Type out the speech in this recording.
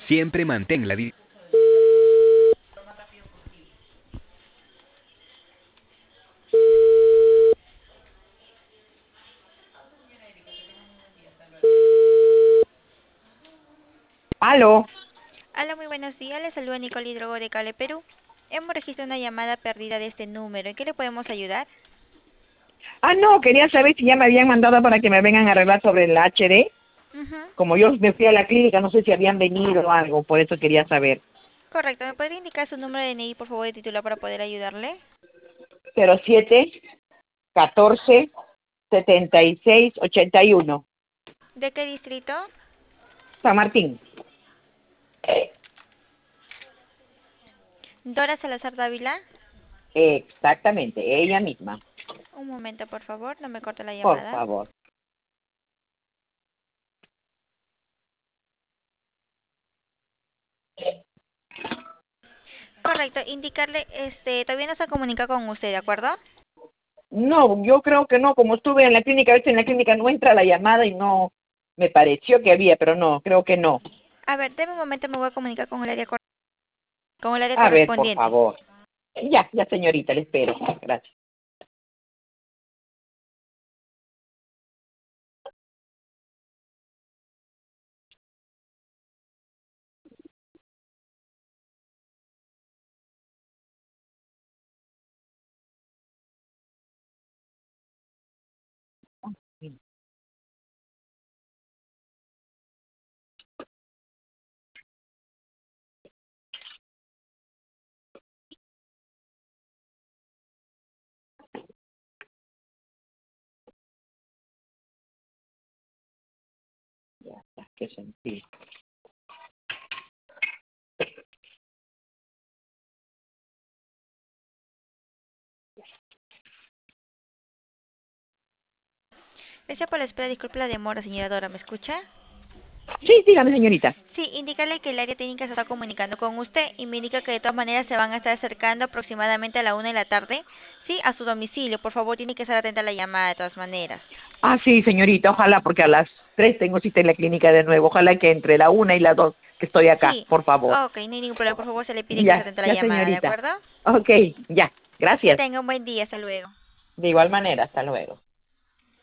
Siempre mantén la di- Aló. Hola, muy buenos días. Les saluda Nicole Hidrogo de Cable Perú. Hemos registrado una llamada perdida de este número. ¿En qué le podemos ayudar? No, quería saber si ya me habían mandado para que me vengan a arreglar sobre el HD. Ujú. Como yo me fui a la clínica, no sé si habían venido o algo, por eso quería saber. Correcto. ¿Me podría indicar su número de DNI, por favor, de titular para poder ayudarle? 07-14-76-81. ¿De qué distrito? San Martín. Dora Salazar Dávila. Exactamente, ella misma. Un momento, por favor. No me corte la Por llamada. favor. Correcto. Indicarle, todavía no se ha comunicado con usted, ¿de acuerdo? No, yo creo que no, como estuve en la clínica, a veces en la clínica no entra la llamada y no me pareció que había, pero no, creo que no. A ver, deme un momento, me voy a comunicar con el área, con el área A ver, por correspondiente. favor. Ya, ya señorita, le espero. Gracias. Ya, ya, qué sentido. Gracias por la espera. Disculpe la demora, señora Dora. ¿Me escucha? Sí, dígame, señorita. Sí, indícale que el área técnica se está comunicando con usted y me indica que de todas maneras se van a estar acercando aproximadamente a la 1 de la tarde, sí, a su domicilio. Por favor, tiene que estar atenta a la llamada de todas maneras. Sí, señorita, ojalá, porque a las 3 tengo cita en la clínica de nuevo. Ojalá que entre la 1 y la 2 que estoy acá, Sí, por favor. ok, no hay ningún problema. Por favor, se le pide que esté Ya, atenta a la ya, llamada, ¿de señorita. acuerdo? Ok, ya, Que gracias. tenga un buen día. Hasta luego. De igual manera, hasta luego.